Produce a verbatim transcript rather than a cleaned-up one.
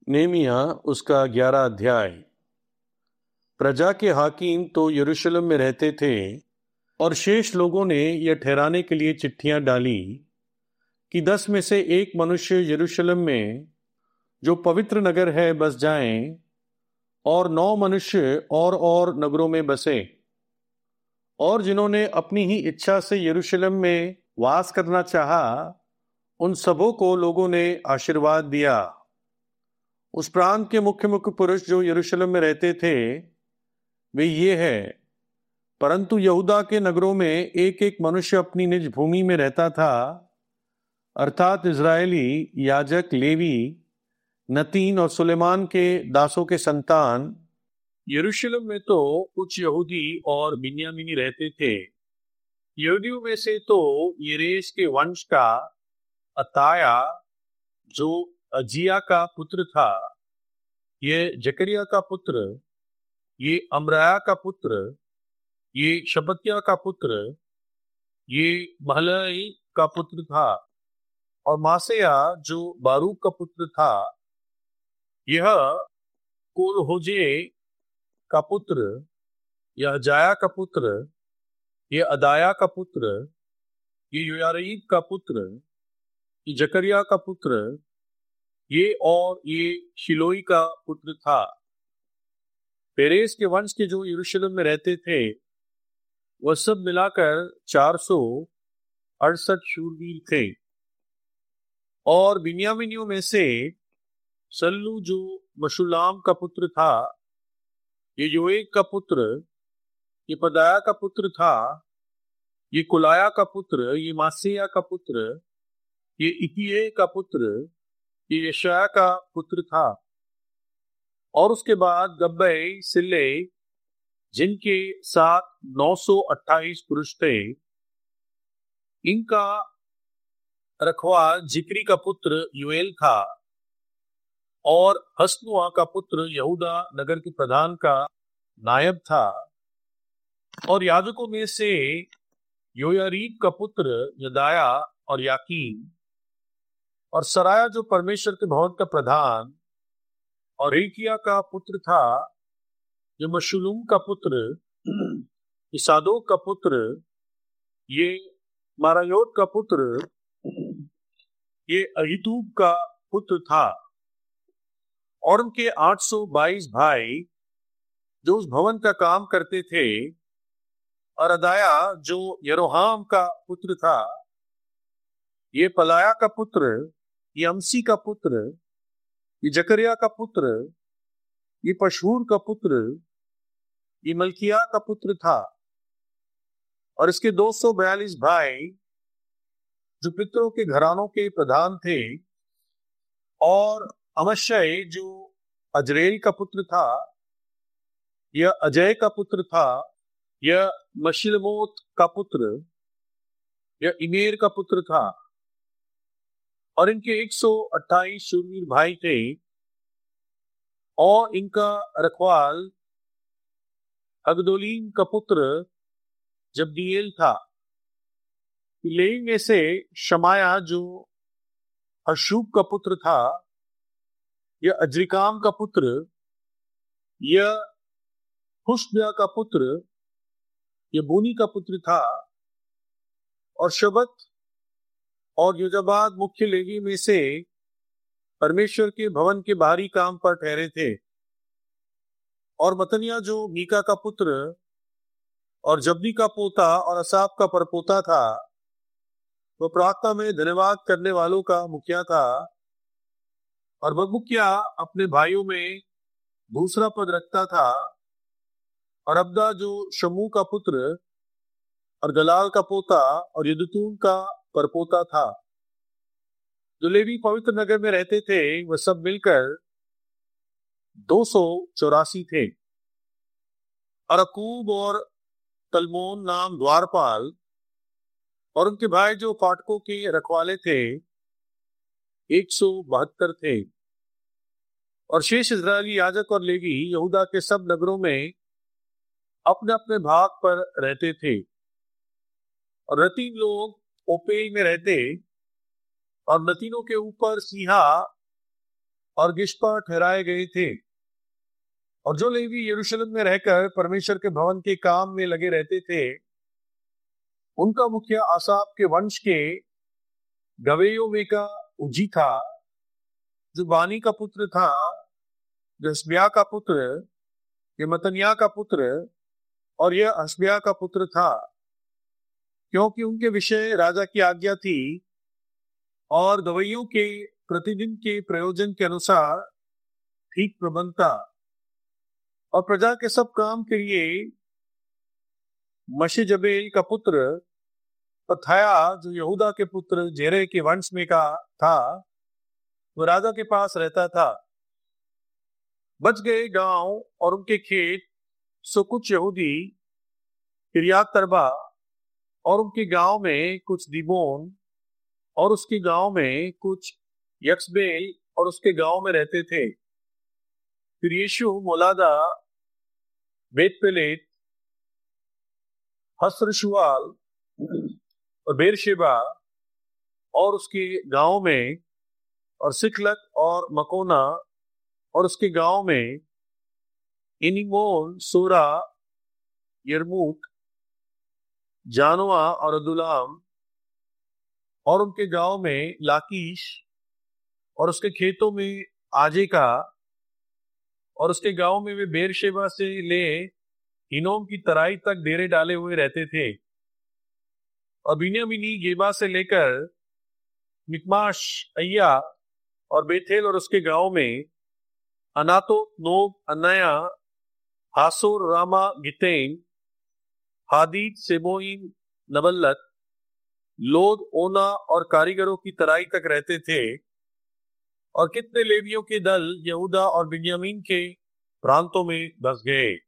नेमिया उसका ग्यारह अध्याय। प्रजा के हाकिम तो यरूशलेम में रहते थे और शेष लोगों ने यह ठहराने के लिए चिट्ठियां डाली कि दस में से एक मनुष्य यरूशलेम में जो पवित्र नगर है बस जाएं और नौ मनुष्य और और नगरों में बसे। और जिन्होंने अपनी ही इच्छा से यरूशलेम में वास करना चाहा, उन सबों को लोगों ने आशीर्वाद दिया। उस प्रांत के मुख्य मुख्य पुरुष जो यरूशलेम में रहते थे वे ये है, परंतु यहूदा के नगरों में एक एक मनुष्य अपनी निज भूमि में रहता था, अर्थात इजरायली, याजक, लेवी, नतीन और सुलेमान के दासों के संतान। यरूशलेम में तो कुछ यहूदी और बिन्यामीनी रहते थे। यहूदियों में से तो यरेश के वंश का अताया जो अजिया का पुत्र था, ये जकरिया का पुत्र, ये अमराया का पुत्र, ये शबत्या का पुत्र, ये महलाई का पुत्र था, और मासेया जो बारूक का पुत्र था, यह कोलहोजे का पुत्र, यह जाया का पुत्र, ये अदाया का पुत्र, ये योयारीब का पुत्र, ये जकरिया का पुत्र, ये और ये शिलोई का पुत्र था। पेरेस के वंश के जो यरूशलेम में रहते थे वह सब मिलाकर चार सौ अड़सठ शूरवीर थे। और बिन्यामीनियों में से सल्लू जो मशुलाम का पुत्र था, ये योएक का पुत्र, ये पदाया का पुत्र था, ये कुलाया का पुत्र, ये मासेया का पुत्र, ये इतिये का पुत्र, ये यशाया का पुत्र था। और उसके बाद गब्बै, सिल्ले, जिनके साथ नौ सौ अट्ठाईस पुरुष थे, इनका रखवाल जिक्री का पुत्र योएल था। और हसनुआ का पुत्र यहूदा नगर के प्रधान का नायब था। और याजकों में से योयारीब का पुत्र यदाया और याकीन, और सराया जो परमेश्वर के भवन का प्रधान, और हिल्किया का पुत्र था, ये मशुलूम का पुत्र, ये सादोक का पुत्र, ये मारायोत का पुत्र, ये अहीतूब का पुत्र था। और उनके आठ सौ बाईस भाई जो उस भवन का काम करते थे। और अदाया जो यरोहाम का पुत्र था, ये पलाया का पुत्र, ये अमसी का पुत्र, ये जकरिया का पुत्र, ये पशहूर का पुत्र, ये मल्किया का पुत्र था। और इसके दो सौ बयालीस भाई जो पितरों के घरानों के प्रधान थे। और अमशय जो अजरेल का पुत्र था, यह अजय का पुत्र था, यह मशिलमोत का पुत्र, यह इमेर का पुत्र था। और इनके एक सौ अट्ठाईस शूरवीर भाई थे। और इनका रखवाल हगदोलीम का पुत्र जब्दिएल था। लेवी में से शमाया जो हशूब का पुत्र था, यह अज्रिकाम का पुत्र, यह हुशब्या का पुत्र, यह बूनी का पुत्र था। और शबत और योजाबाद मुख्य लेवी में से परमेश्वर के भवन के बाहरी काम पर ठहरे थे। और मतनिया जो मीका का पुत्र और जब्दी का पोता और असाफ का परपोता था, वह प्रार्थना में धन्यवाद करने वालों का मुखिया था। और वह मुखिया अपने भाइयों में दूसरा पद रखता था। और अब्दा जो शमू का पुत्र और गलाल का पोता और यदुतून का परपोता था। जो लेवी पवित्र नगर में रहते थे वह सब मिलकर दो सौ चौरासी थे। और अकूब और तलमोन नाम द्वारपाल और उनके भाई जो फाटकों के रखवाले थे एक सौ बहत्तर थे। और शेष इजरायली याजक और लेवी यहूदा के सब नगरों में अपने अपने भाग पर रहते थे। और नतीन लोग ओपेल में रहते और नतीनों के ऊपर सीहा और गिश्पा ठहराए गए थे। और जो लेवी यरूशलेम में रहकर परमेश्वर के भवन के काम में लगे रहते थे, उनका मुखिया आसाफ के वंश के गवेयों में का उजी था, जो बानी का पुत्र था, जो हसबिया का पुत्र, ये मतनिया का पुत्र, और यह हसबिया का पुत्र था, क्योंकि उनके विषय राजा की आज्ञा थी और गवैयों के प्रतिदिन के प्रयोजन के अनुसार ठीक प्रबंध था। और प्रजा के सब काम के लिए मशीजबेल का पुत्र पथाया, जो यहूदा के पुत्र जेरे के वंश में का था, वो राजा के पास रहता था। बच गए गांव और उनके खेत सो कुछ यहूदी किरियात तरबा और उनके गांव में कुछ दीबोन और उसके गांव में कुछ यक्सबेल और उसके गांव में रहते थे। फिर यीशु मोलादा, बेतपेलेत, हसरशुआल और बेरशेबा और उसके गांव में, और सिकलक और मकोना और उसके गांव में, इनिमोन, सोरा, यरमूक, जानवा और अदुलाम और उनके गांव में, लाकीश और उसके खेतों में आजेका और उसके गांव में वे बेरशेबा से ले हिनोम की तराई तक डेरे डाले हुए रहते थे। और बिन्यामीनी गेबा से लेकर मिकमाश, अय्या और बेथेल और उसके गांव में, Anathoth, Nob, Ananiah, Hazor, Ramah, Gittaim, Hadid, Zeboim, Neballat, Lod, Ono और कारीगरों की तराई तक रहते थे। और कितने लेवियों के दल यहूदा और बिन्यामीन के प्रांतों में बस गए।